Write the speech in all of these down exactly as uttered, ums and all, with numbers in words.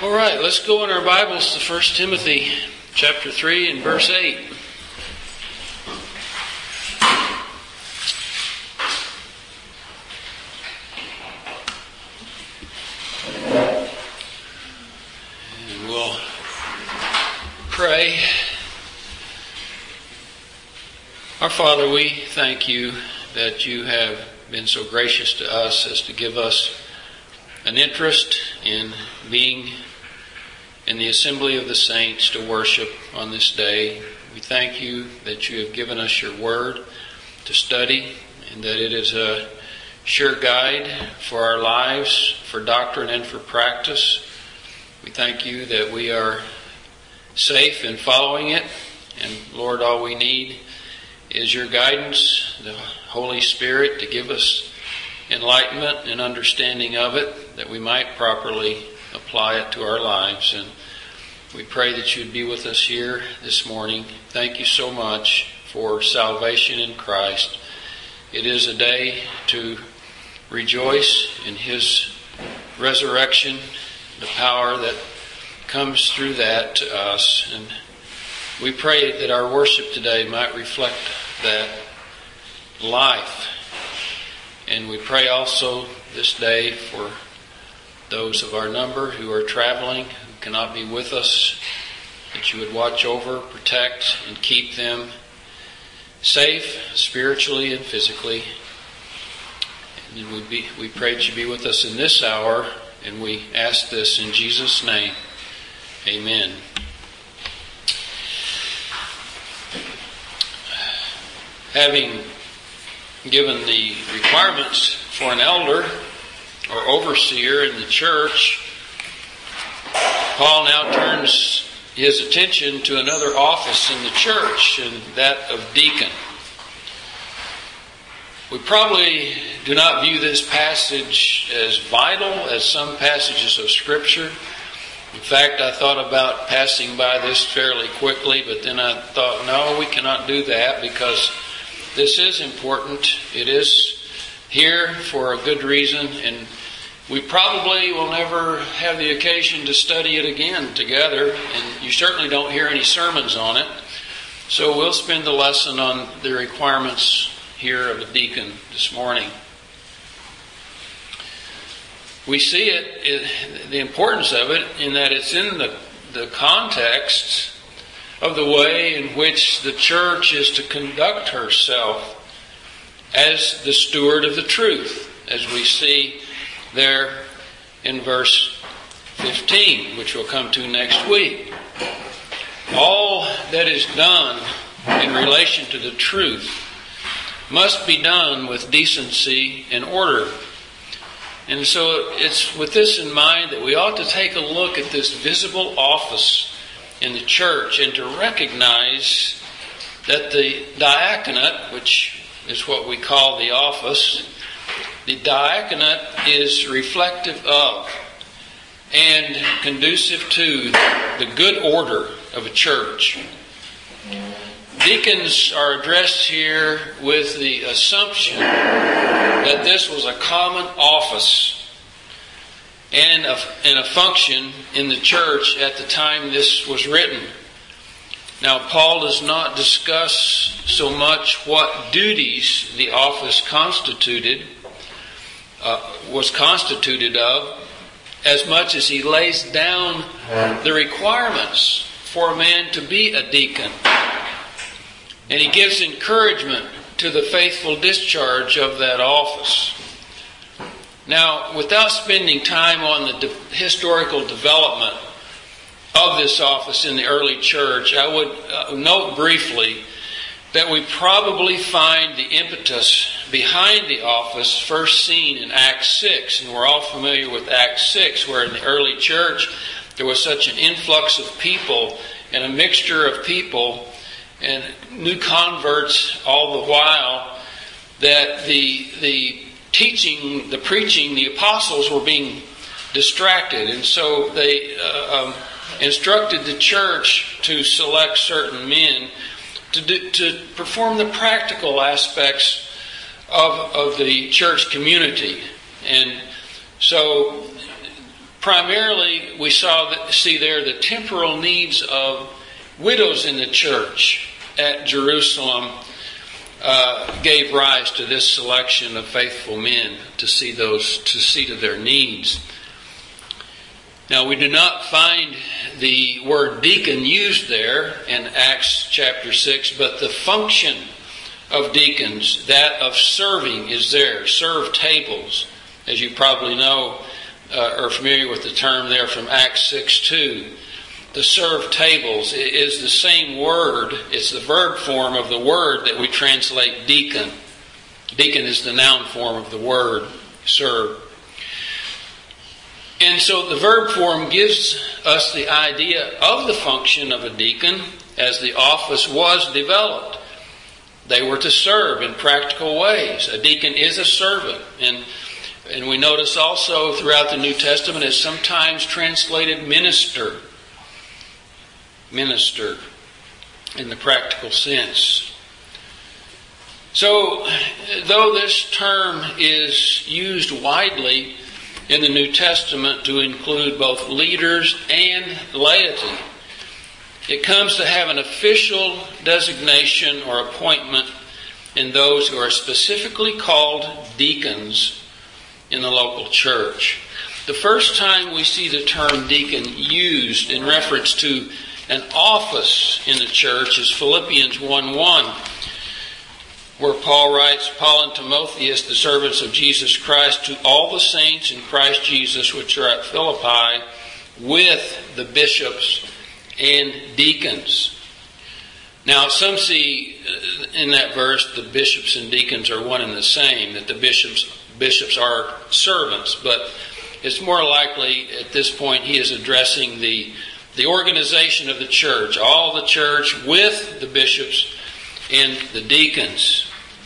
All right, let's go in our Bibles to First Timothy chapter three and verse eight. And we'll pray. Our Father, we thank you that you have been so gracious to us as to give us an interest in being in the assembly of the saints to worship on this day. We thank you that you have given us your word to study and that it is a sure guide for our lives, for doctrine and for practice. We thank you that we are safe in following it. And Lord, all we need is your guidance, the Holy Spirit, to give us enlightenment and understanding of it, that we might properly apply it to our lives. And we pray that you'd be with us here this morning. Thank you so much for salvation in Christ. It is a day to rejoice in his resurrection, the power that comes through that to us. And we pray that our worship today might reflect that life. And we pray also this day for those of our number who are traveling, who cannot be with us, that you would watch over, protect, and keep them safe spiritually and physically. And we, be, we pray that you be with us in this hour, and we ask this in Jesus' name. Amen. Having given the requirements for an elder or overseer in the church, Paul now turns his attention to another office in the church, and that of deacon. We probably do not view this passage as vital as some passages of Scripture. In fact, I thought about passing by this fairly quickly, but then I thought, no, we cannot do that because this is important. It is here for a good reason, and we probably will never have the occasion to study it again together, and you certainly don't hear any sermons on it. So we'll spend the lesson on the requirements here of a deacon this morning. We see it, it the importance of it, in that it's in the, the context of the way in which the church is to conduct herself as the steward of the truth, as we see there in verse fifteen, which we'll come to next week. All that is done in relation to the truth must be done with decency and order. And so it's with this in mind that we ought to take a look at this visible office in the church and to recognize that the diaconate, which is what we call the office, the diaconate is reflective of and conducive to the good order of a church. Deacons are addressed here with the assumption that this was a common office and a, and a function in the church at the time this was written. Now, Paul does not discuss so much what duties the office constituted, uh, was constituted of, as much as he lays down the requirements for a man to be a deacon. And he gives encouragement to the faithful discharge of that office. Now, without spending time on the de- historical development of this office in the early church, I would uh, note briefly that we probably find the impetus behind the office first seen in Acts six. And we're all familiar with Acts six, where in the early church there was such an influx of people and a mixture of people and new converts all the while that the the teaching, the preaching, the apostles were being distracted. And so they uh, um, instructed the church to select certain men to do, to perform the practical aspects of, of the church community. And so primarily we saw that, see there the temporal needs of widows in the church at Jerusalem uh, gave rise to this selection of faithful men to see those to see to their needs. Now, we do not find the word deacon used there in Acts chapter six, but the function of deacons, that of serving, is there. Serve tables, as you probably know, uh, are familiar with the term there from Acts six two. The serve tables is the same word. It's the verb form of the word that we translate deacon. Deacon is the noun form of the word serve. And so the verb form gives us the idea of the function of a deacon as the office was developed. They were to serve in practical ways. A deacon is a servant. And, and we notice also throughout the New Testament is sometimes translated minister. Minister in the practical sense. So, though this term is used widely in the New Testament to include both leaders and laity, it comes to have an official designation or appointment in those who are specifically called deacons in the local church. The first time we see the term deacon used in reference to an office in the church is Philippians one one, where Paul writes, Paul and Timotheus, the servants of Jesus Christ, to all the saints in Christ Jesus which are at Philippi, with the bishops and deacons. Now, some see in that verse the bishops and deacons are one and the same, that the bishops bishops are servants, but it's more likely at this point he is addressing the, the organization of the church, all the church with the bishops and the deacons.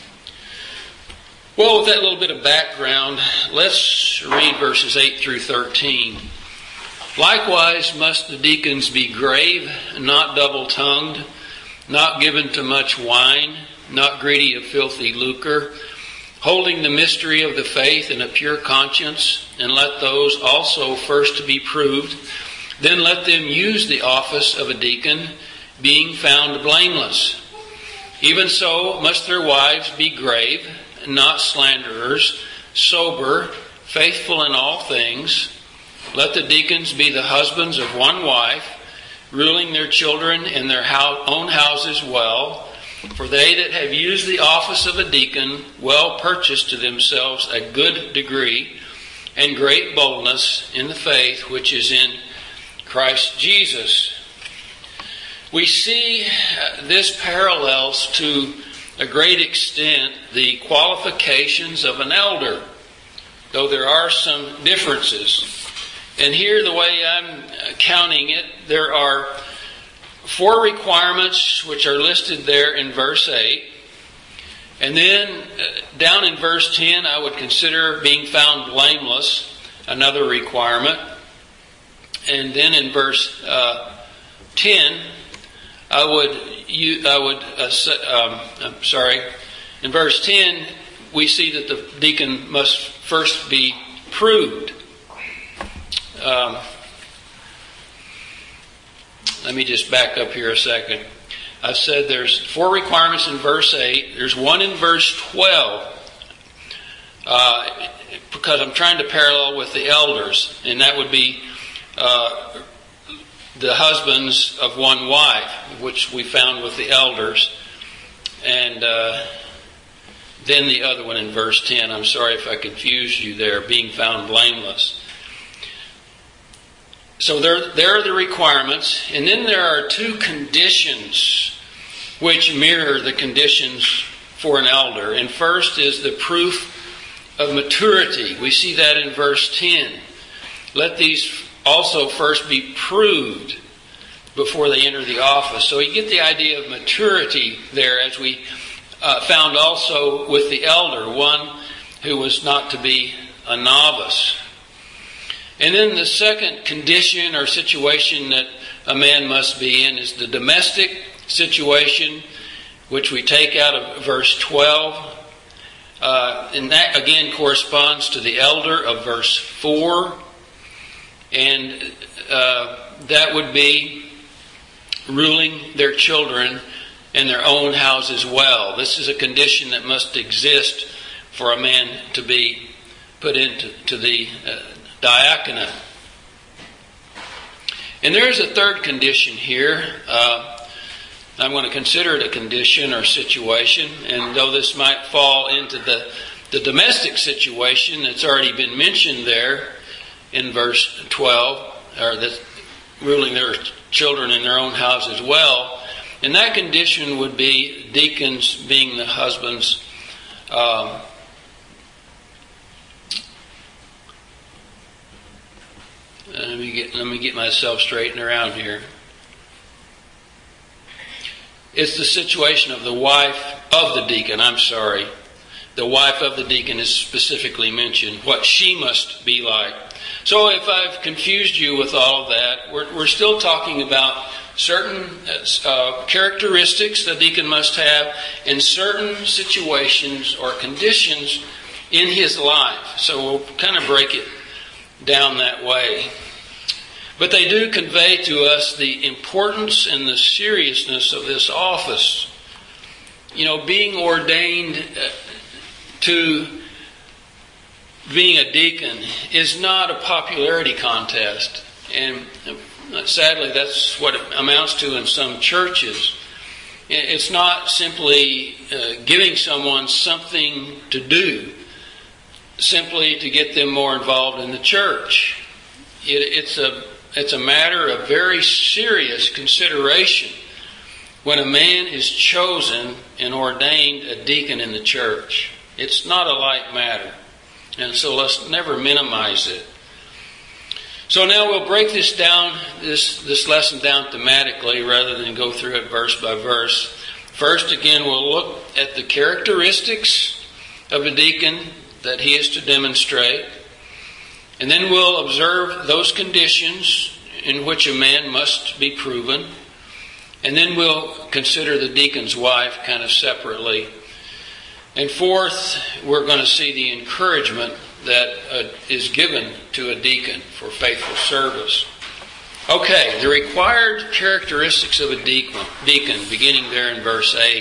Well, with that little bit of background, let's read verses eight through thirteen. Likewise must the deacons be grave, not double-tongued, not given to much wine, not greedy of filthy lucre, holding the mystery of the faith in a pure conscience, and let those also first to be proved. Then let them use the office of a deacon, being found blameless. Even so must their wives be grave, not slanderers, sober, faithful in all things. Let the deacons be the husbands of one wife, ruling their children in their own houses well. For they that have used the office of a deacon well purchase to themselves a good degree and great boldness in the faith which is in Christ Jesus. We see this parallels to a great extent the qualifications of an elder, though there are some differences. And here, the way I'm counting it, there are four requirements which are listed there in verse eight. And then uh, down in verse ten, I would consider being found blameless, another requirement. And then in verse uh, ten, I would, you, I would, uh, um, I'm sorry, in verse ten, we see that the deacon must first be proved. Um, let me just back up here a second. I've said there's four requirements in verse eight. There's one in verse twelve. Uh, because I'm trying to parallel with the elders, and that would be uh, the husbands of one wife, which we found with the elders. And uh, then the other one in verse ten. I'm sorry if I confused you there, being found blameless. So there, there are the requirements, and then there are two conditions which mirror the conditions for an elder. And first is the proof of maturity. We see that in verse ten. Let these also first be proved before they enter the office. So you get the idea of maturity there, as we uh, found also with the elder, one who was not to be a novice. And then the second condition or situation that a man must be in is the domestic situation, which we take out of verse twelve. Uh, and that again corresponds to the elder of verse four. And uh, that would be ruling their children and their own house as well. This is a condition that must exist for a man to be put into to the uh, diaconate. And there's a third condition here. Uh, I'm going to consider it a condition or situation. And though this might fall into the, the domestic situation that's already been mentioned there in verse twelve, or that ruling their children in their own house as well, and that condition would be deacons being the husbands. Um, let me get let me get myself straightened around here. It's the situation of the wife of the deacon. I'm sorry. The wife of the deacon is specifically mentioned, what she must be like. So if I've confused you with all of that, we're, we're still talking about certain uh, characteristics the deacon must have in certain situations or conditions in his life. So we'll kind of break it down that way. But they do convey to us the importance and the seriousness of this office. You know, being ordained to being a deacon is not a popularity contest. And sadly, that's what it amounts to in some churches. It's not simply uh, giving someone something to do, simply to get them more involved in the church. It, it's a it's a matter of very serious consideration when a man is chosen and ordained a deacon in the church. It's not a light matter. And so let's never minimize it. So now we'll break this down, this, this lesson down thematically rather than go through it verse by verse. First, again, we'll look at the characteristics of a deacon that he is to demonstrate. And then we'll observe those conditions in which a man must be proven. And then we'll consider the deacon's wife kind of separately. And fourth, we're going to see the encouragement that uh, is given to a deacon for faithful service. Okay, the required characteristics of a deacon, deacon, beginning there in verse eight.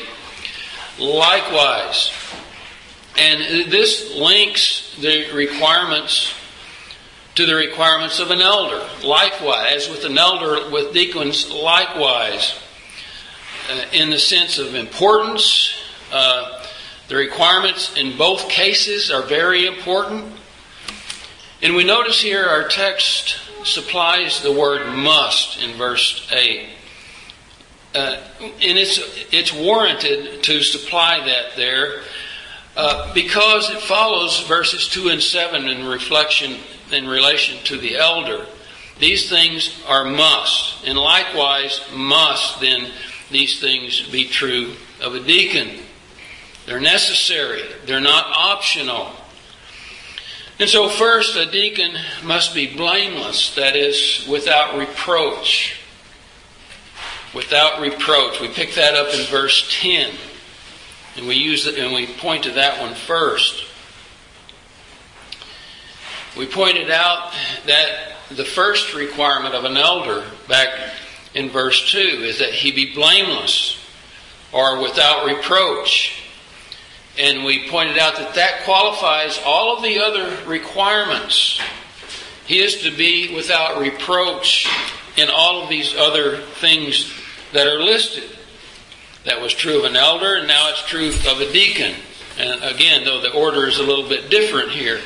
Likewise, and this links the requirements to the requirements of an elder. Likewise, as with an elder, with deacons, likewise, uh, in the sense of importance, uh, the requirements in both cases are very important. And we notice here our text supplies the word must in verse eight. Uh, and it's it's warranted to supply that there uh, because it follows verses two and seven in reflection in relation to the elder. These things are must. And likewise must then these things be true of a deacon. They're necessary. They're not optional. And so first, a deacon must be blameless. That is, without reproach. Without reproach. We pick that up in verse ten. And we use it, and we point to that one first. We pointed out that the first requirement of an elder back in verse two is that he be blameless or without reproach. And we pointed out that that qualifies all of the other requirements. He is to be without reproach in all of these other things that are listed. That was true of an elder, and now it's true of a deacon. And again, though the order is a little bit different here.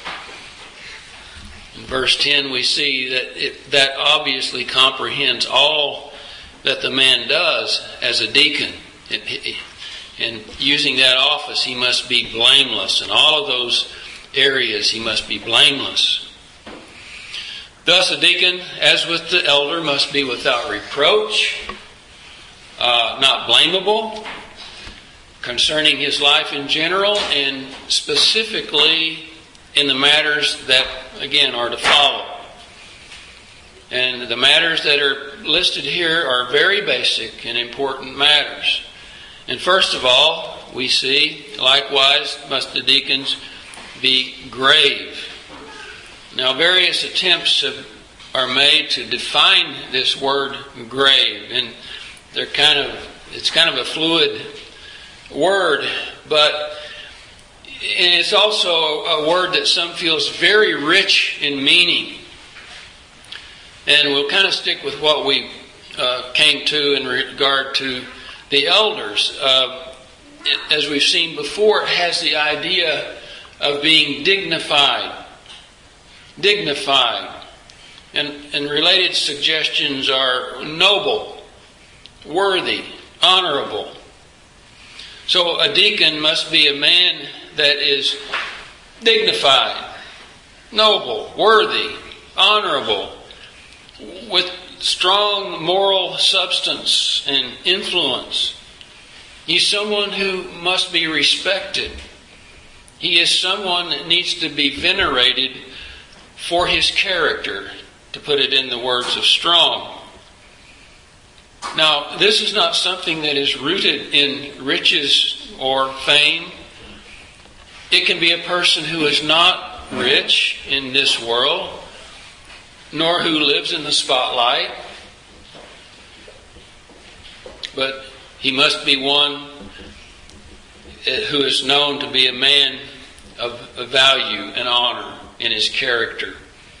In verse ten, we see that it, that obviously comprehends all that the man does as a deacon. It, it, And using that office, he must be blameless. In all of those areas, he must be blameless. Thus, a deacon, as with the elder, must be without reproach, uh, not blamable, concerning his life in general, and specifically in the matters that, again, are to follow. And the matters that are listed here are very basic and important matters. And first of all, we see, likewise, must the deacons be grave. Now, various attempts have, are made to define this word grave, and they're kind of it's kind of a fluid word, but it's also a word that some feels very rich in meaning. And we'll kind of stick with what we uh, came to in regard to the elders. Uh, it, as we've seen before, it has the idea of being dignified. Dignified. And, and related suggestions are noble, worthy, honorable. So a deacon must be a man that is dignified, noble, worthy, honorable, with strong moral substance and influence. He's someone who must be respected. He is someone that needs to be venerated for his character, to put it in the words of Strong. Now, this is not something that is rooted in riches or fame. It can be a person who is not rich in this world, nor who lives in the spotlight, but he must be one who is known to be a man of value and honor in his character.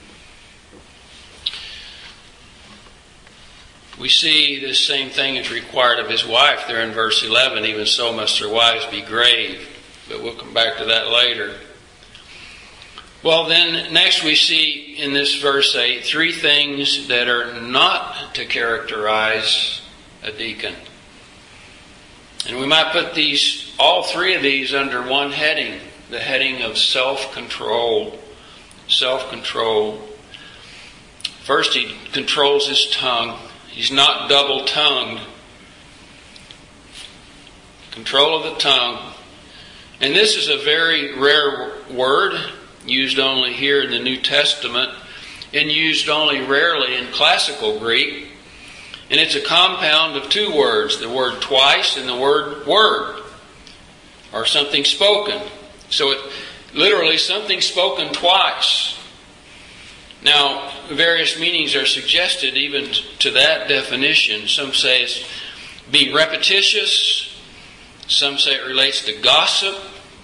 We see this same thing is required of his wife there in verse eleven. Even so must their wives be grave. But we'll come back to that later. Well, then, next we see in this verse eight, three things that are not to characterize a deacon. And we might put these, all three of these under one heading, the heading of self-control. Self-control. First, he controls his tongue. He's not double-tongued. Control of the tongue. And this is a very rare word, used only here in the New Testament, and used only rarely in classical Greek. And it's a compound of two words, the word twice and the word word, or something spoken. So it literally something spoken twice. Now, various meanings are suggested even to that definition. Some say it's be repetitious. Some say it relates to gossip.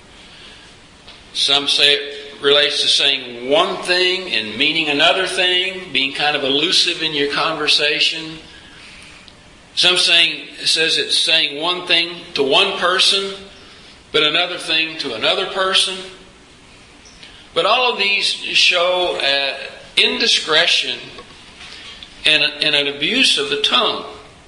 Some say it relates to saying one thing and meaning another thing, being kind of elusive in your conversation. Some saying says it's saying one thing to one person, but another thing to another person. But all of these show uh, indiscretion and, and an abuse of the tongue.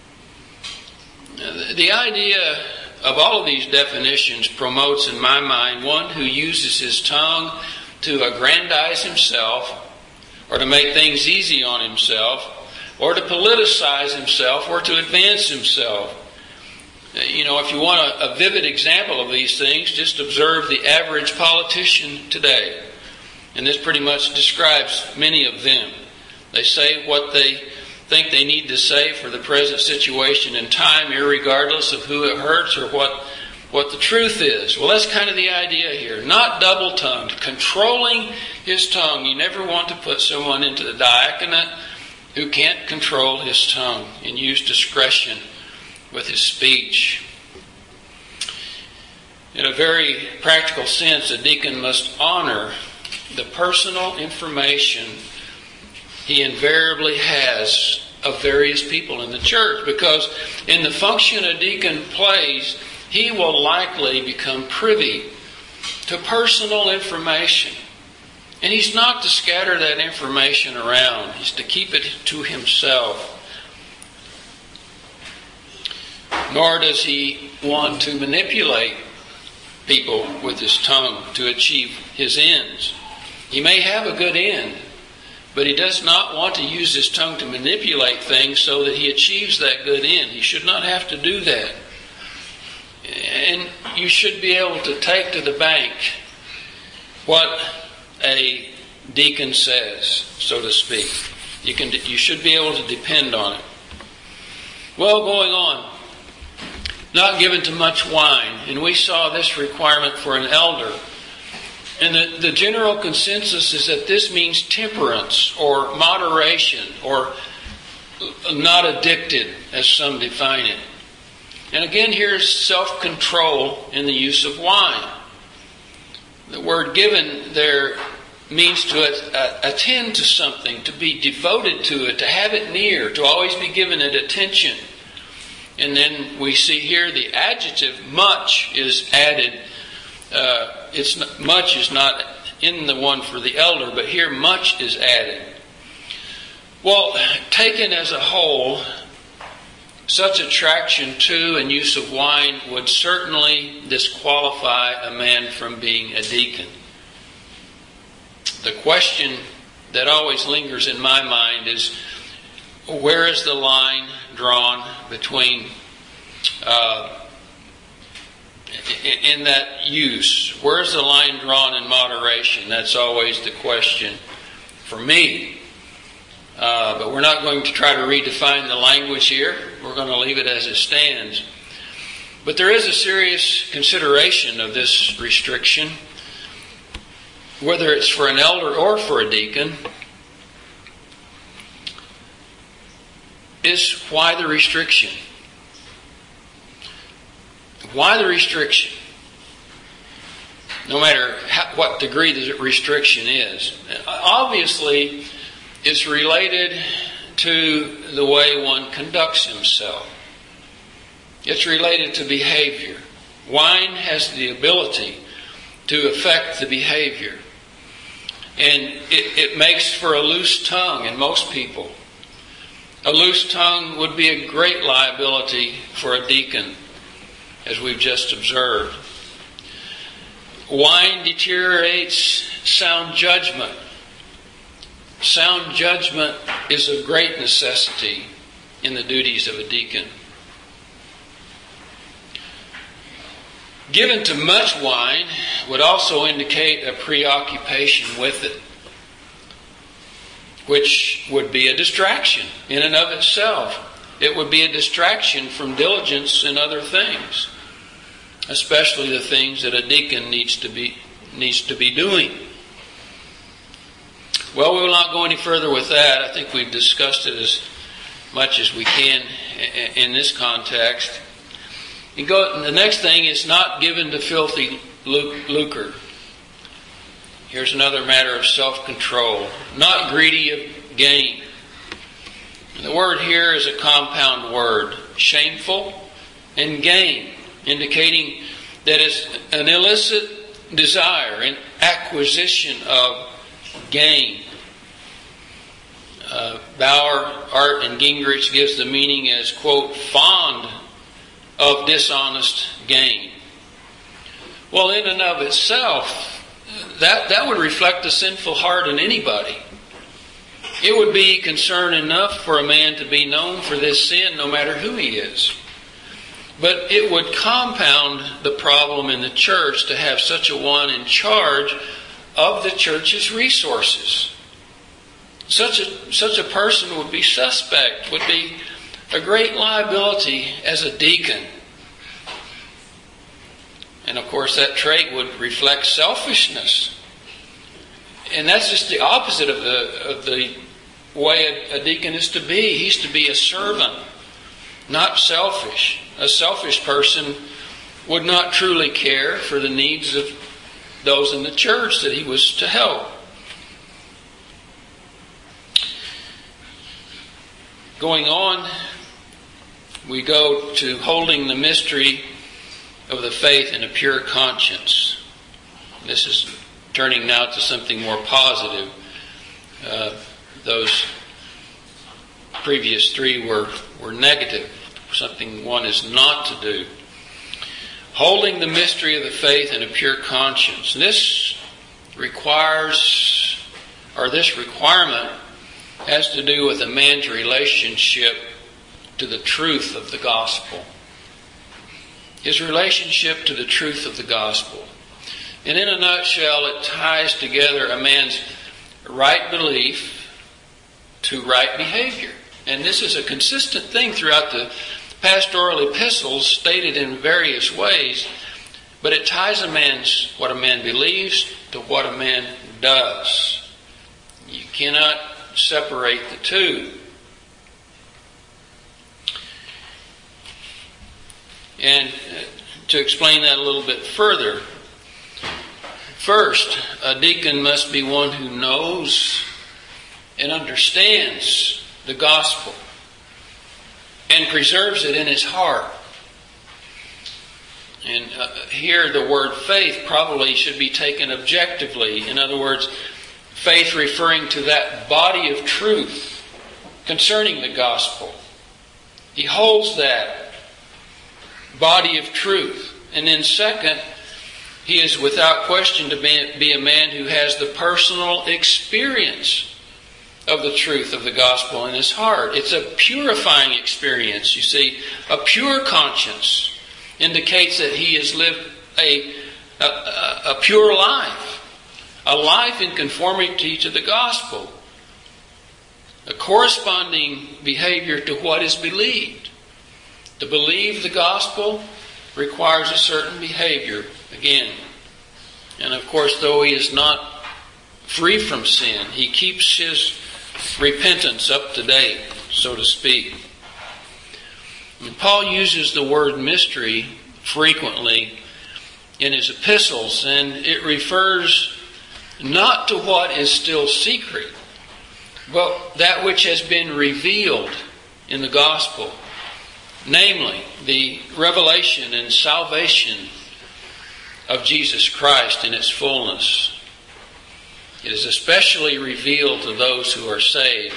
The idea of all of these definitions promotes, in my mind, one who uses his tongue to aggrandize himself, or to make things easy on himself, or to politicize himself, or to advance himself. You know, if you want a, a vivid example of these things, just observe the average politician today. And this pretty much describes many of them. They say what they think they need to say for the present situation and time, irregardless of who it hurts or what, what the truth is. Well, that's kind of the idea here. Not double-tongued, controlling his tongue. You never want to put someone into the diaconate who can't control his tongue and use discretion with his speech. In a very practical sense, a deacon must honor the personal information he invariably has of various people in the church, because in the function a deacon plays, he will likely become privy to personal information. And he's not to scatter that information around. He's to keep it to himself. Nor does he want to manipulate people with his tongue to achieve his ends. He may have a good end, but he does not want to use his tongue to manipulate things so that he achieves that good end. He should not have to do that. And you should be able to take to the bank what a deacon says, so to speak. You can, you should be able to depend on it. Well, going on. Not given to much wine. And we saw this requirement for an elder. And the, the general consensus is that this means temperance or moderation or not addicted, as some define it. And again, here's self-control in the use of wine. The word given there means to attend to something, to be devoted to it, to have it near, to always be given it attention. And then we see here the adjective much is added. Uh, it's not, much is not in the one for the elder, but here much is added. Well, taken as a whole, such attraction to and use of wine would certainly disqualify a man from being a deacon. The question that always lingers in my mind is, where is the line drawn between uh, in, in that use? Where is the line drawn in moderation? That's always the question for me. Uh, but we're not going to try to redefine the language here. We're going to leave it as it stands. But there is a serious consideration of this restriction, whether it's for an elder or for a deacon, is why the restriction? Why the restriction? No matter how, what degree the restriction is. Obviously, it's related to the way one conducts himself. It's related to behavior. Wine has the ability to affect the behavior. And it, it makes for a loose tongue in most people. A loose tongue would be a great liability for a deacon, as we've just observed. Wine deteriorates sound judgment. Sound judgment is of great necessity in the duties of a deacon. Given to much wine would also indicate a preoccupation with it, which would be a distraction in and of itself. It would be a distraction from diligence in other things, especially the things that a deacon needs to be needs to be doing. Well, we will not go any further with that. I think we've discussed it as much as we can in this context. You go, the next thing is not given to filthy lucre. Here's another matter of self-control. Not greedy of gain. The word here is a compound word. Shameful and gain, indicating that it's an illicit desire, an acquisition of gain. Uh, Bauer, Art, and Gingrich gives the meaning as, quote, fond of dishonest gain. Well, in and of itself, that, that would reflect a sinful heart in anybody. It would be concern enough for a man to be known for this sin, no matter who he is. But it would compound the problem in the church to have such a one in charge of the church's resources. Such a, such a person would be suspect, would be a great liability as a deacon. And of course that trait would reflect selfishness. And that's just the opposite of the, of the way a, a deacon is to be. He's to be a servant, not selfish. A selfish person would not truly care for the needs of those in the church that he was to help. Going on, we go to holding the mystery of the faith in a pure conscience. This is turning now to something more positive. Uh, those previous three were, were negative, something one is not to do. Holding the mystery of the faith in a pure conscience. This requires, or this requirement has to do with a man's relationship to the truth of the gospel. His relationship to the truth of the gospel. And in a nutshell, it ties together a man's right belief to right behavior. And this is a consistent thing throughout the pastoral epistles, stated in various ways. but it ties a man's what a man believes to what a man does. You cannot separate the two. And to explain that a little bit further, first, a deacon must be one who knows and understands the gospel and preserves it in his heart. And uh, here the word faith probably should be taken objectively. In other words, faith referring to that body of truth concerning the gospel. He holds that body of truth. And then second, he is without question to be a man who has the personal experience of the truth of the gospel in his heart. It's a purifying experience. You see, a pure conscience indicates that he has lived a, a, a pure life, a life in conformity to the gospel, a corresponding behavior to what is believed. To believe the gospel requires a certain behavior again. And of course, though he is not free from sin, he keeps his repentance up to date, so to speak. And Paul uses the word mystery frequently in his epistles, and it refers not to what is still secret, but that which has been revealed in the gospel. Namely, the revelation and salvation of Jesus Christ in its fullness. It is especially revealed to those who are saved.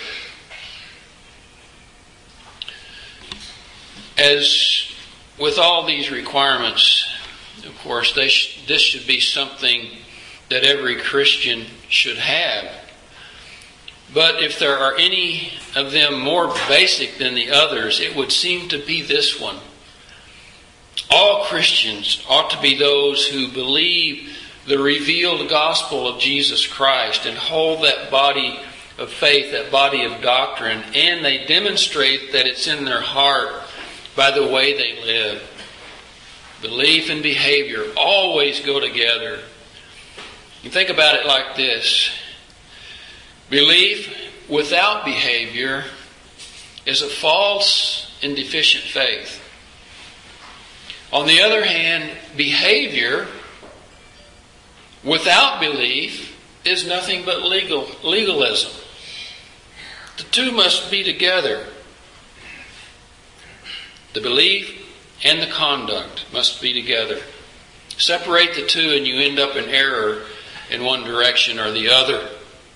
As with all these requirements, of course, they sh- this should be something that every Christian should have. But if there are any of them more basic than the others, it would seem to be this one. All Christians ought to be those who believe the revealed gospel of Jesus Christ and hold that body of faith, that body of doctrine, and they demonstrate that it's in their heart by the way they live. Belief and behavior always go together. You think about it like this. Belief without behavior is a false and deficient faith. On the other hand, behavior without belief is nothing but legal legalism. The two must be together. The belief and the conduct must be together. Separate the two and you end up in error in one direction or the other.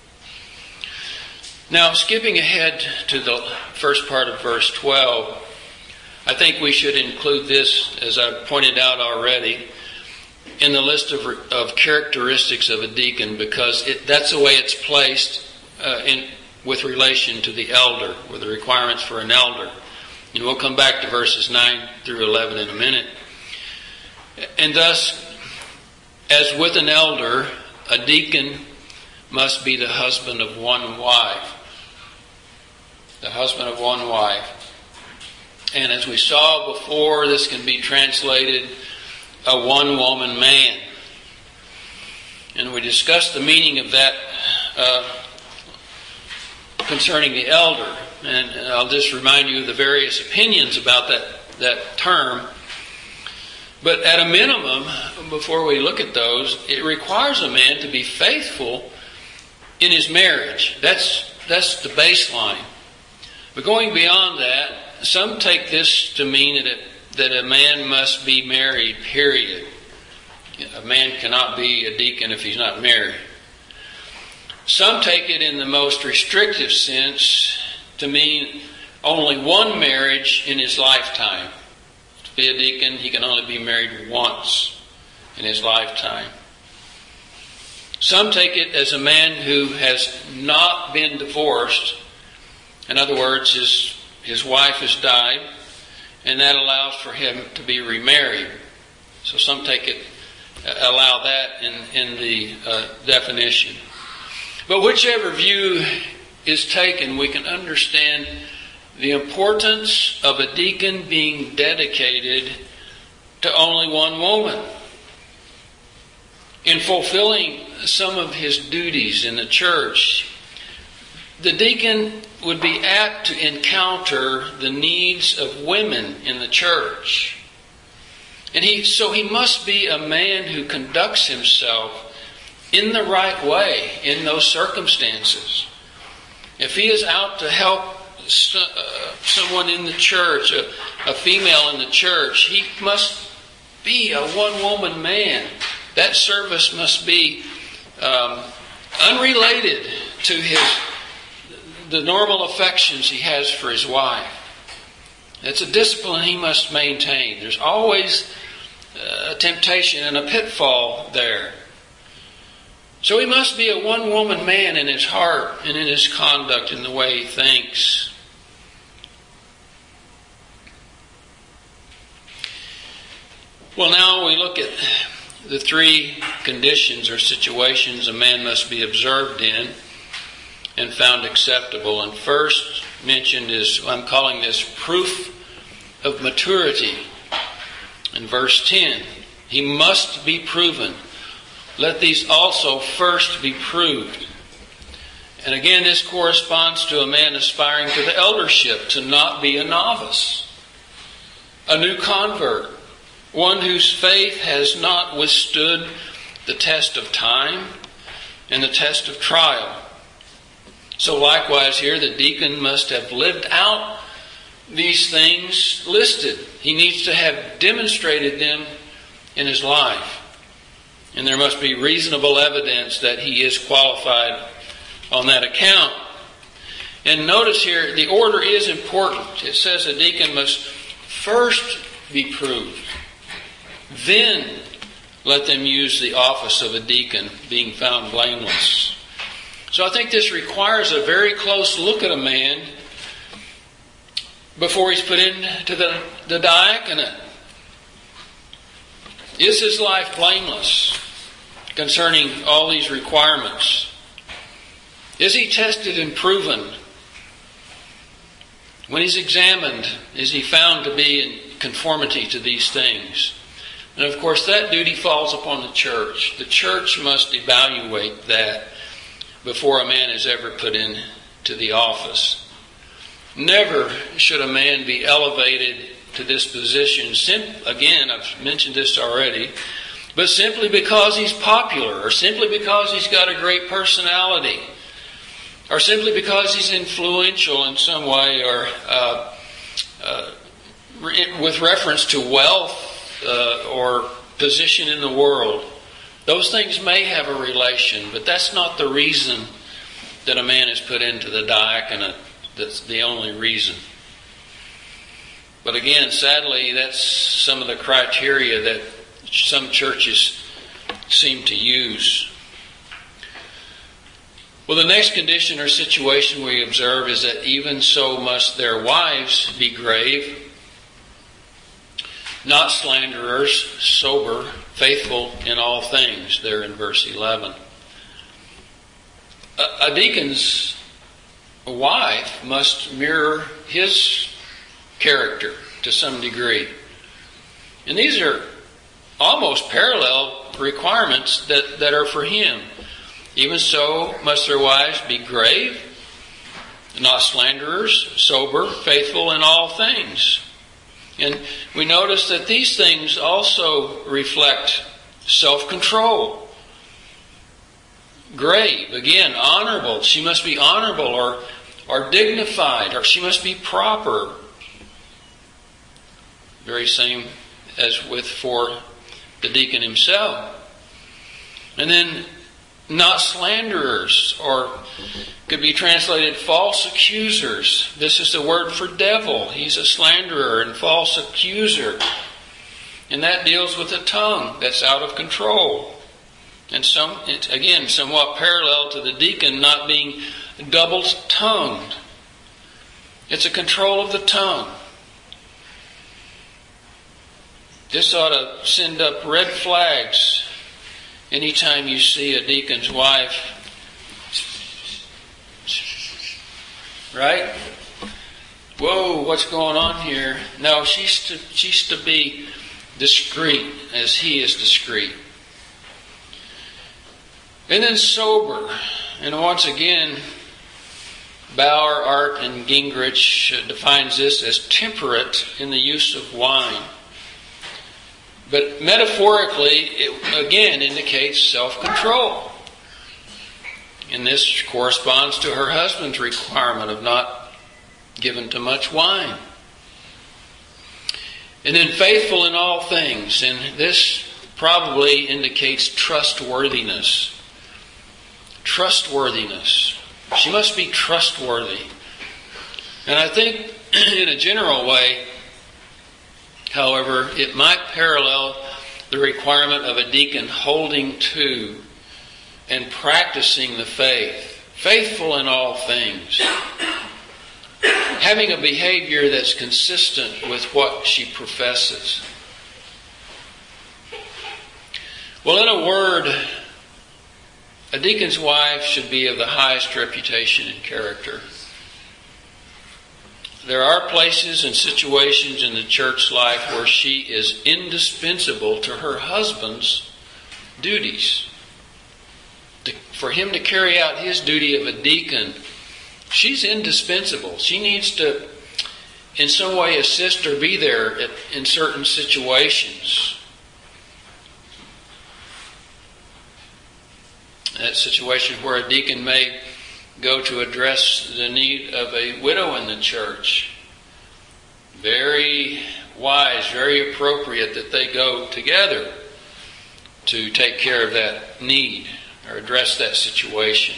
Now, skipping ahead to the first part of verse twelve, I think we should include this, as I pointed out already, in the list of, of characteristics of a deacon, because it, that's the way it's placed uh, in with relation to the elder, with the requirements for an elder. And we'll come back to verses nine through eleven in a minute. And thus, as with an elder, a deacon must be the husband of one wife. The husband of one wife. And as we saw before, this can be translated a one-woman man. And we discussed the meaning of that uh, concerning the elder. And I'll just remind you of the various opinions about that, that term. But at a minimum, before we look at those, it requires a man to be faithful in his marriage. That's, that's the baseline. But going beyond that, some take this to mean that, it, that a man must be married, period. A man cannot be a deacon if he's not married. Some take it in the most restrictive sense to mean only one marriage in his lifetime. To be a deacon, he can only be married once in his lifetime. Some take it as a man who has not been divorced. In other words, his, his wife has died, and that allows for him to be remarried. So some take it, allow that in, in the uh, definition. But whichever view is taken, we can understand the importance of a deacon being dedicated to only one woman. in fulfilling some of his duties in the church, the deacon would be apt to encounter the needs of women in the church. And he, so he must be a man who conducts himself in the right way in those circumstances. If he is out to help someone in the church, a, a female in the church, he must be a one-woman man. That service must be um, unrelated to his the normal affections he has for his wife. It's a discipline he must maintain. There's always a temptation and a pitfall there. So he must be a one-woman man in his heart and in his conduct, in the way he thinks. Well, now we look at the three conditions or situations a man must be observed in and found acceptable. And first mentioned is, I'm calling this proof of maturity. In verse ten, he must be proven. Let these also first be proved. And again, this corresponds to a man aspiring to the eldership, to not be a novice, a new convert, one whose faith has not withstood the test of time and the test of trial. So likewise here, the deacon must have lived out these things listed. He needs to have demonstrated them in his life. And there must be reasonable evidence that he is qualified on that account. And notice here, the order is important. It says a deacon must first be proved. Then let them use the office of a deacon, being found blameless. So I think this requires a very close look at a man before he's put into the, the diaconate. Is his life blameless concerning all these requirements? Is he tested and proven? When he's examined, is he found to be in conformity to these things? And of course, that duty falls upon the church. The church must evaluate that before a man is ever put into the office. Never should a man be elevated to this position, sim- again, I've mentioned this already, but simply because he's popular, or simply because he's got a great personality, or simply because he's influential in some way, or uh, uh, re- with reference to wealth uh, or position in the world. Those things may have a relation, but that's not the reason that a man is put into the diaconate. That's the only reason. But again, sadly, that's some of the criteria that some churches seem to use. Well, the next condition or situation we observe is that even so must their wives be grave, not slanderers, sober, faithful in all things, there in verse eleven. A, a deacon's wife must mirror his character to some degree. And these are almost parallel requirements that, that are for him. Even so must their wives be grave, not slanderers, sober, faithful in all things. And we notice that these things also reflect self-control. Grave, again, honorable. She must be honorable or, or dignified, or she must be proper. Very same as with for the deacon himself. And then not slanderers, or could be translated false accusers. This is the word for devil. He's a slanderer and false accuser. And that deals with the tongue that's out of control. And some, it's again, somewhat parallel to the deacon not being double-tongued. It's a control of the tongue. This ought to send up red flags anytime you see a deacon's wife. Right? Whoa, what's going on here? No, she's to, she's to be discreet as he is discreet. And then sober. And once again, Bauer, Art, and Gingrich defines this as temperate in the use of wine. But metaphorically, it again indicates self-control. And this corresponds to her husband's requirement of not giving too much wine. And then faithful in all things. And this probably indicates trustworthiness. Trustworthiness. She must be trustworthy. And I think in a general way, however, it might parallel the requirement of a deacon holding to and practicing the faith. Faithful in all things. Having a behavior that's consistent with what she professes. Well, in a word, a deacon's wife should be of the highest reputation and character. There are places and situations in the church life where she is indispensable to her husband's duties. To, for him to carry out his duty of a deacon, she's indispensable. She needs to, in some way, assist or be there at, in certain situations. That situation where a deacon may go to address the need of a widow in the church. Very wise, very appropriate that they go together to take care of that need or address that situation.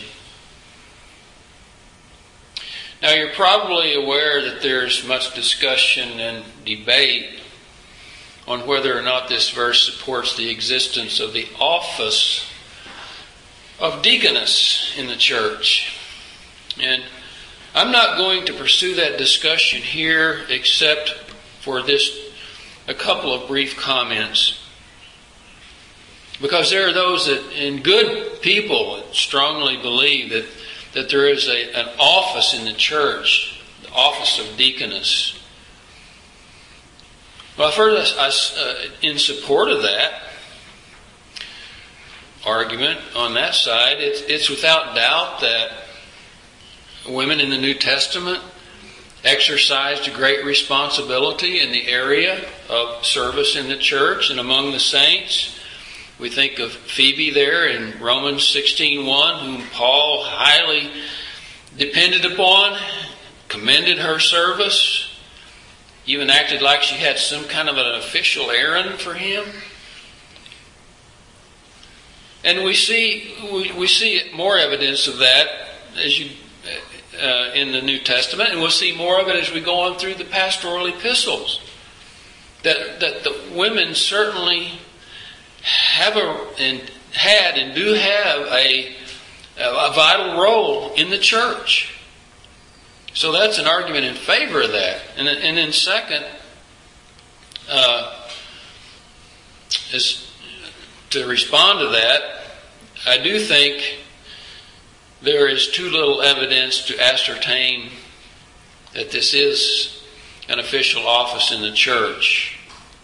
Now, you're probably aware that there's much discussion and debate on whether or not this verse supports the existence of the office of deaconess in the church. And I'm not going to pursue that discussion here except for this, a couple of brief comments. Because there are those that, and good people, that strongly believe that, that there is a, an office in the church, the office of deaconess. Well, I've heard us, us uh, in support of that argument on that side. It's, it's without doubt that women in the New Testament exercised a great responsibility in the area of service in the church and among the saints. We think of Phoebe there in Romans sixteen one, whom Paul highly depended upon, commended her service, even acted like she had some kind of an official errand for him. And we see we, we see more evidence of that as you uh, in the New Testament, and we'll see more of it as we go on through the pastoral epistles. That that the women certainly have a and had and do have a a vital role in the church. So that's an argument in favor of that. And then, and then second, uh, is to respond to that, I do think there is too little evidence to ascertain that this is an official office in the church.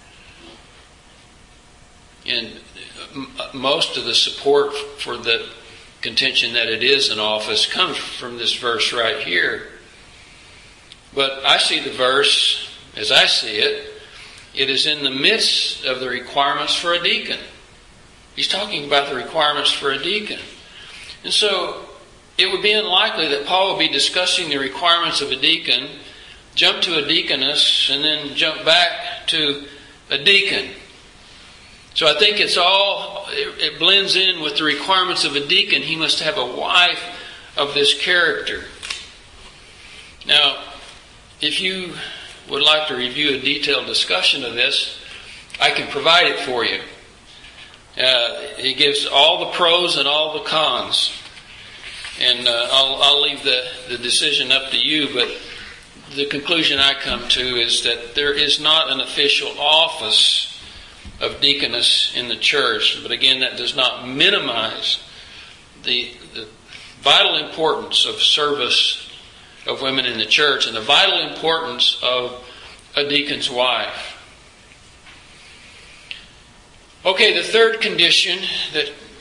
And most of the support for the contention that it is an office comes from this verse right here. But I see the verse, as I see it, it is in the midst of the requirements for a deacon. He's talking about the requirements for a deacon. And so it would be unlikely that Paul would be discussing the requirements of a deacon, jump to a deaconess, and then jump back to a deacon. So I think it's all, it, it blends in with the requirements of a deacon. He must have a wife of this character. Now, if you would like to review a detailed discussion of this, I can provide it for you. Uh, he gives all the pros and all the cons. And uh, I'll, I'll leave the, the decision up to you, but the conclusion I come to is that there is not an official office of deaconess in the church. But again, that does not minimize the, the vital importance of service of women in the church and the vital importance of a deacon's wife. Okay, the third condition that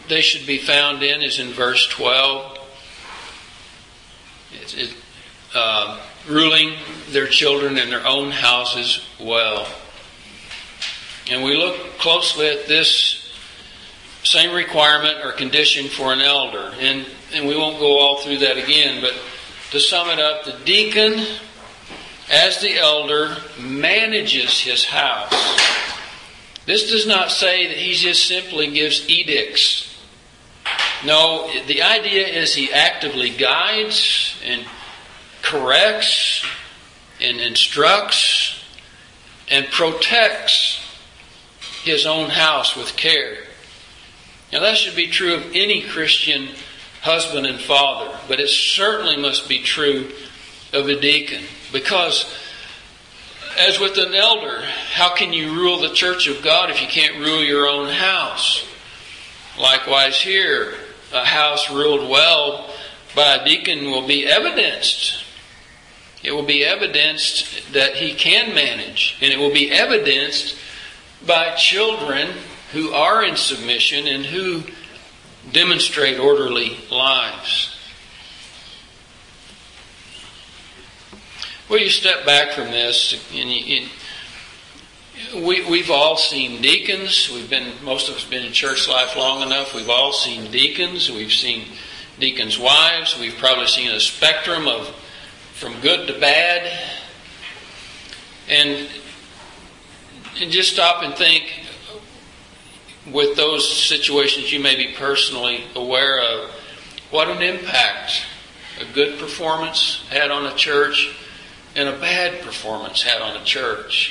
they should be found in is in verse twelve. It's, it, uh, ruling their children in their own houses well. And we look closely at this same requirement or condition for an elder. And, and we won't go all through that again, but to sum it up, the deacon, as the elder, manages his house. This does not say that he just simply gives edicts. No, the idea is he actively guides and corrects and instructs and protects his own house with care. Now that should be true of any Christian husband and father, but it certainly must be true of a deacon. Because as with an elder, how can you rule the church of God if you can't rule your own house? Likewise here, a house ruled well by a deacon will be evidenced. It will be evidenced that he can manage. And it will be evidenced by children who are in submission and who demonstrate orderly lives. Well, you step back from this, and you, you, we, we've all seen deacons. We've been, most of us have been in church life long enough. We've all seen deacons. We've seen deacons' wives. We've probably seen a spectrum of from good to bad. And, and just stop and think, with those situations you may be personally aware of, what an impact a good performance had on a church and a bad performance had on a church.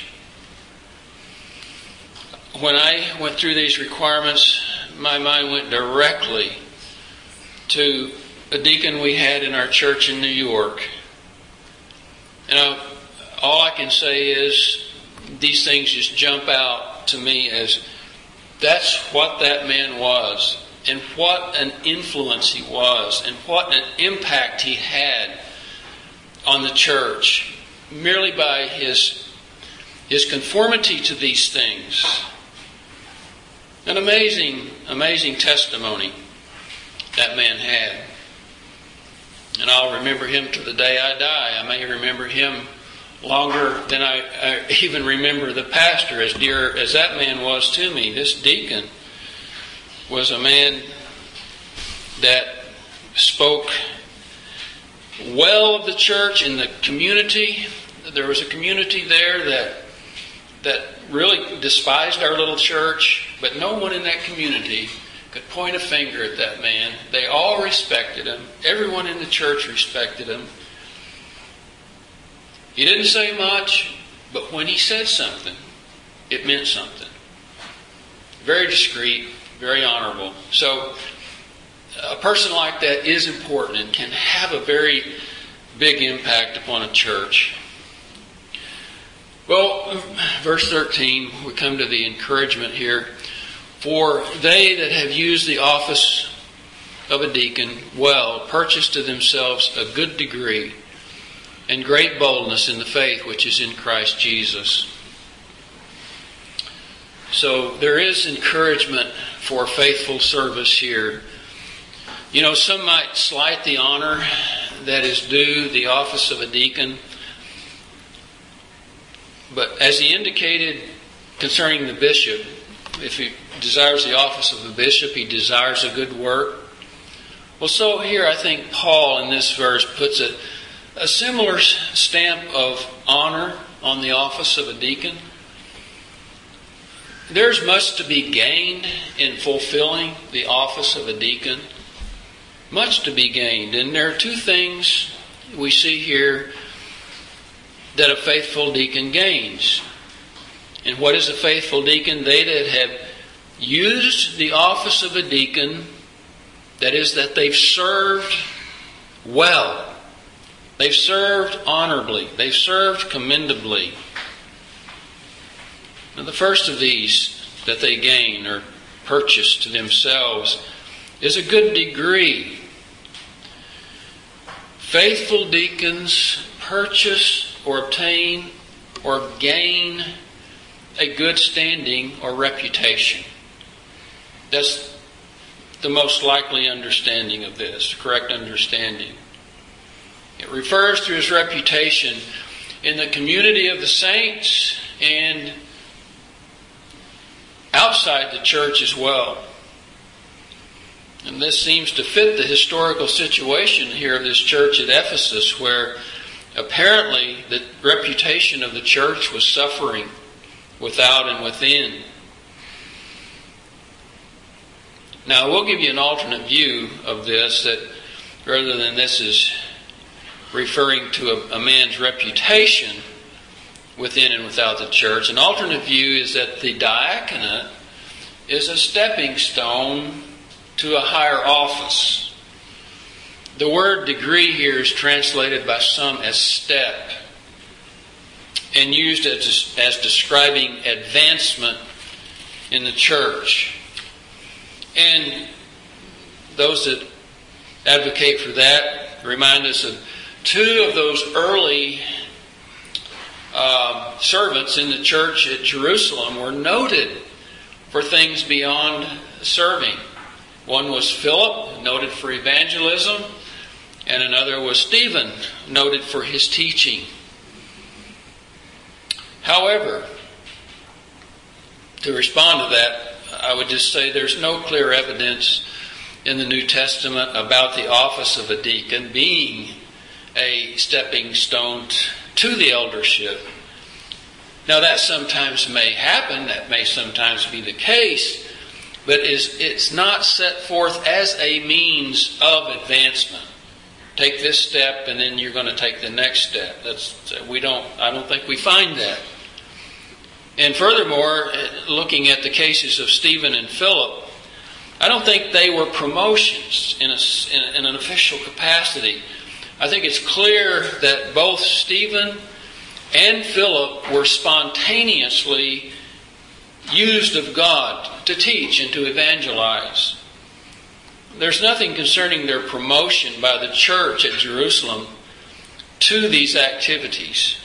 When I went through these requirements, my mind went directly to a deacon we had in our church in New York. And I, all I can say is these things just jump out to me as that's what that man was, and what an influence he was, and what an impact he had on the church, merely by his, his conformity to these things. An amazing, amazing testimony that man had. And I'll remember him to the day I die. I may remember him longer than I, I even remember the pastor, as dear as that man was to me. This deacon was a man that spoke well of the church and the community. There was a community there that that really despised our little church, but no one in that community could point a finger at that man. They all respected him. Everyone in the church respected him. He didn't say much, but when he said something, it meant something. Very discreet, very honorable. So a person like that is important and can have a very big impact upon a church. Well, verse thirteen, we come to the encouragement here. For they that have used the office of a deacon well purchase to themselves a good degree and great boldness in the faith which is in Christ Jesus. So there is encouragement for faithful service here. You know, some might slight the honor that is due the office of a deacon. But as he indicated concerning the bishop, if he desires the office of a bishop, he desires a good work. Well, so here I think Paul in this verse puts a, a similar stamp of honor on the office of a deacon. There's much to be gained in fulfilling the office of a deacon. Much to be gained. And there are two things we see here that a faithful deacon gains. And what is a faithful deacon? They that have used the office of a deacon, that is, that they've served well. They've served honorably. They've served commendably. Now, the first of these that they gain or purchase to themselves is a good degree. Faithful deacons purchase or obtain or gain a good standing or reputation. That's the most likely understanding of this, correct understanding. It refers to his reputation in the community of the saints and outside the church as well. And this seems to fit the historical situation here of this church at Ephesus, where apparently the reputation of the church was suffering without and within. Now, we'll give you an alternate view of this, that rather than this is referring to a, a man's reputation within and without the church, an alternate view is that the diaconate is a stepping stone to a higher office. The word degree here is translated by some as step and used as, as describing advancement in the church. And those that advocate for that remind us of two of those early uh, servants in the church at Jerusalem were noted for things beyond serving. One was Philip, noted for evangelism, and another was Stephen, noted for his teaching. However, to respond to that, I would just say there's no clear evidence in the New Testament about the office of a deacon being a stepping stone to the eldership. Now, that sometimes may happen, that may sometimes be the case, but is it's not set forth as a means of advancement. Take this step, and then you're going to take the next step. That's we don't. I don't think we find that. And furthermore, looking at the cases of Stephen and Philip, I don't think they were promotions in, a, in an official capacity. I think it's clear that both Stephen and Philip were spontaneously used of God to teach and to evangelize. There's nothing concerning their promotion by the church at Jerusalem to these activities.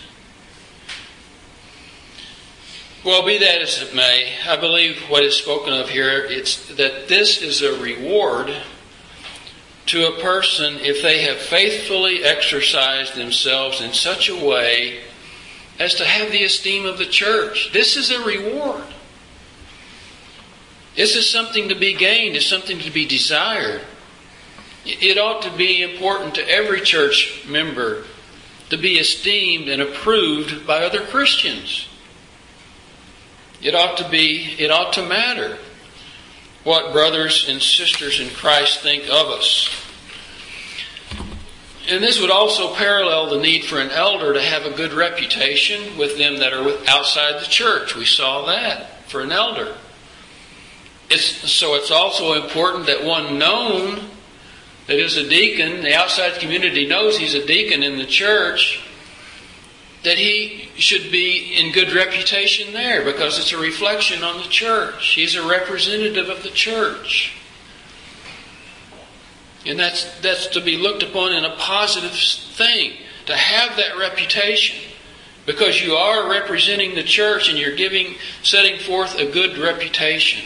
Well, be that as it may, I believe what is spoken of here, it's that this is a reward to a person if they have faithfully exercised themselves in such a way as to have the esteem of the church. This is a reward. This is something to be gained. It's something to be desired. It ought to be important to every church member to be esteemed and approved by other Christians. It ought to be, it ought to matter what brothers and sisters in Christ think of us. And this would also parallel the need for an elder to have a good reputation with them that are outside the church. We saw that for an elder. It's, so it's also important that one known that is a deacon, the outside community knows he's a deacon in the church, that he should be in good reputation there because it's a reflection on the church. He's a representative of the church. And that's that's to be looked upon in a positive thing, to have that reputation, because you are representing the church and you're giving, setting forth a good reputation.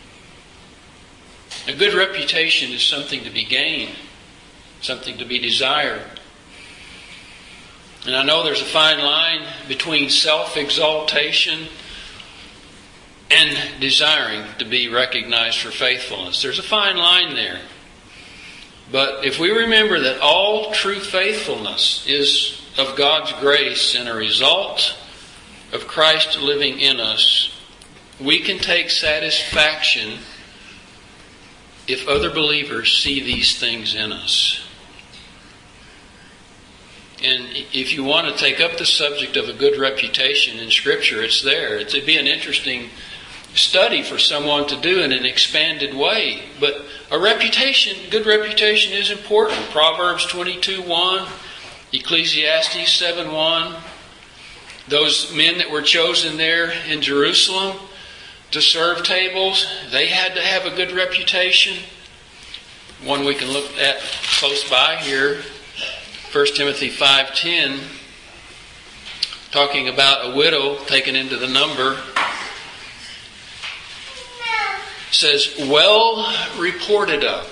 A good reputation is something to be gained, something to be desired. And I know there's a fine line between self-exaltation and desiring to be recognized for faithfulness. There's a fine line there. But if we remember that all true faithfulness is of God's grace and a result of Christ living in us, we can take satisfaction if other believers see these things in us. And if you want to take up the subject of a good reputation in Scripture, it's there. It'd be an interesting study for someone to do in an expanded way. But a reputation, good reputation is important. Proverbs twenty-two one, Ecclesiastes seven one. Those men that were chosen there in Jerusalem to serve tables, they had to have a good reputation. One we can look at close by here, First Timothy five ten, talking about a widow taken into the number. says, well reported of.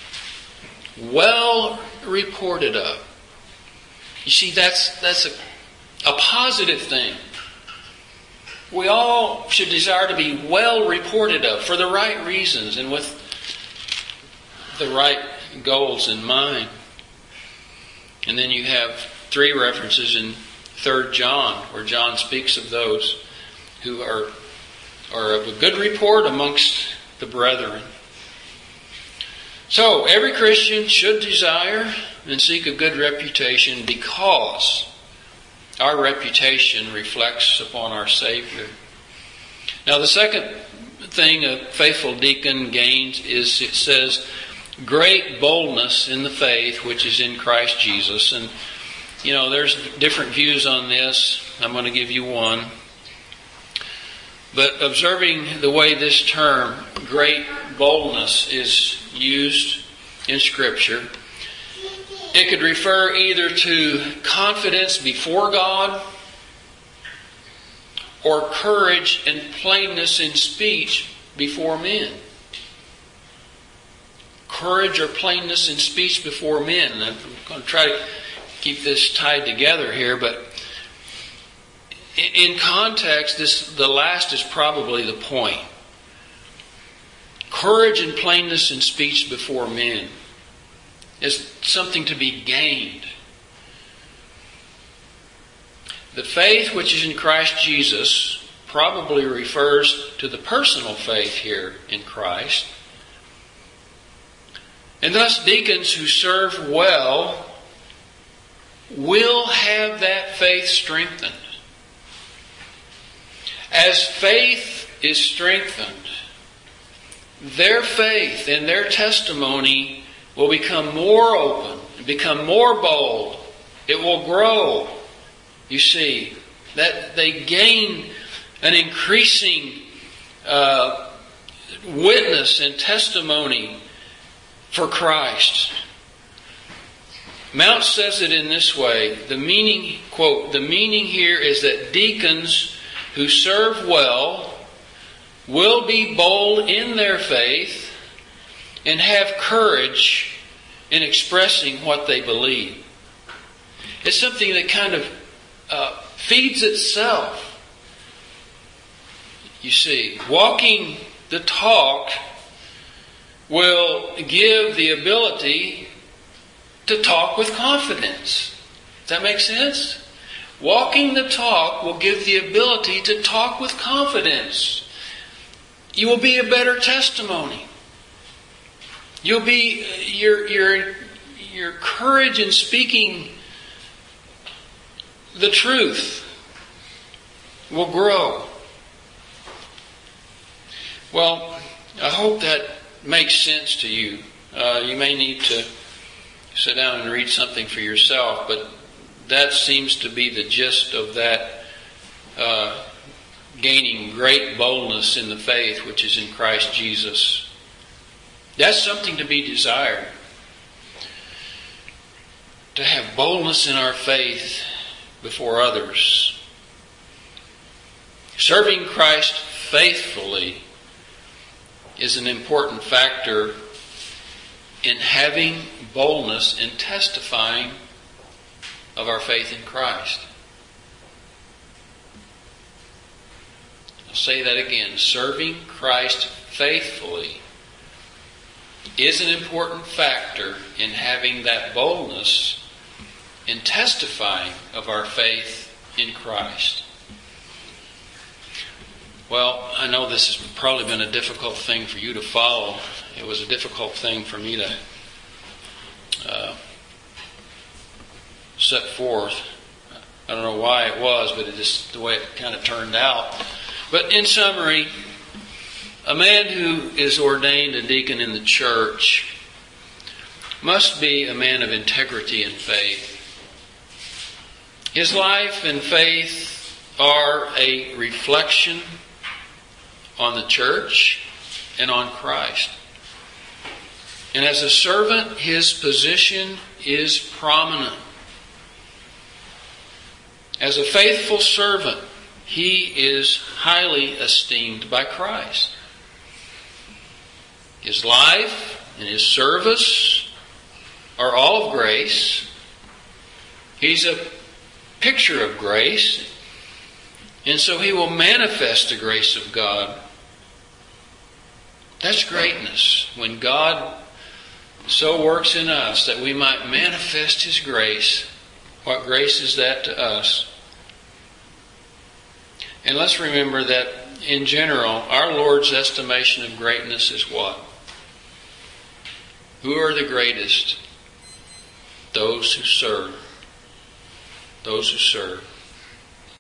Well reported of. You see, that's that's a, a positive thing. We all should desire to be well reported of for the right reasons and with the right goals in mind. And then you have three references in Third John, where John speaks of those who are, are of a good report amongst the brethren. So, every Christian should desire and seek a good reputation because our reputation reflects upon our Savior. Now, the second thing a faithful deacon gains is, it says, great boldness in the faith which is in Christ Jesus. And, you know, there's different views on this. I'm going to give you one. But observing the way this term, great boldness, is used in Scripture, it could refer either to confidence before God or courage and plainness in speech before men. Courage or plainness in speech before men. And I'm going to try to keep this tied together here, but in context, this the last is probably the point. Courage and plainness in speech before men is something to be gained. The faith which is in Christ Jesus probably refers to the personal faith here in Christ. And thus deacons who serve well will have that faith strengthened. As faith is strengthened, their faith and their testimony will become more open, become more bold. It will grow. You see, that they gain an increasing uh, witness and testimony for Christ. Mount says it in this way. The meaning, quote, the meaning here is that deacons who serve well will be bold in their faith and have courage in expressing what they believe. It's something that kind of uh, feeds itself. You see, walking the talk will give the ability to talk with confidence. Does that make sense? Walking the talk will give the ability to talk with confidence. You will be a better testimony. You'll be your your your courage in speaking the truth will grow. Well, I hope that makes sense to you. Uh, you may need to sit down and read something for yourself, but that seems to be the gist of that uh, gaining great boldness in the faith which is in Christ Jesus. That's something to be desired. To have boldness in our faith before others. Serving Christ faithfully is an important factor in having boldness in testifying of our faith in Christ. I'll say that again. Serving Christ faithfully is an important factor in having that boldness in testifying of our faith in Christ. Well, I know this has probably been a difficult thing for you to follow. It was a difficult thing for me to uh, set forth. I don't know why it was, but it is the way it kind of turned out. But in summary, a man who is ordained a deacon in the church must be a man of integrity and faith. His life and faith are a reflection on the church and on Christ. And as a servant, his position is prominent. As a faithful servant, he is highly esteemed by Christ. His life and His service are all of grace. He's a picture of grace. And so He will manifest the grace of God. That's greatness. When God so works in us that we might manifest His grace. What grace is that to us? And let's remember that in general, our Lord's estimation of greatness is what? Who are the greatest? Those who serve. Those who serve.